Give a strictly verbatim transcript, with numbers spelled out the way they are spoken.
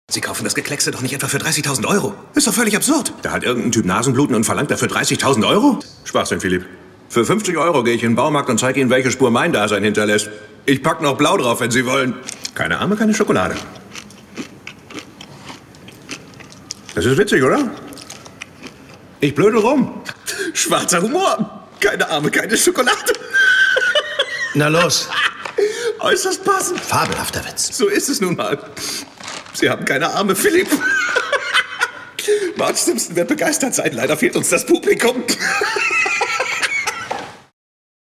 Sie kaufen das Gekleckse doch nicht etwa für dreißigtausend Euro. Ist doch völlig absurd. Da hat irgendein Typ Nasenbluten und verlangt dafür dreißigtausend Euro? Schwachsinn, Philipp. Für fünfzig Euro gehe ich in den Baumarkt und zeige Ihnen, welche Spur mein Dasein hinterlässt. Ich pack noch Blau drauf, wenn Sie wollen. Keine Arme, keine Schokolade. Das ist witzig, oder? Ich blöde rum. Schwarzer Humor. Keine Arme, keine Schokolade. Na los. Äußerst passend. Fabelhafter Witz. So ist es nun mal. Sie haben keine Arme, Philipp. Marge Simpson wird begeistert sein. Leider fehlt uns das Publikum.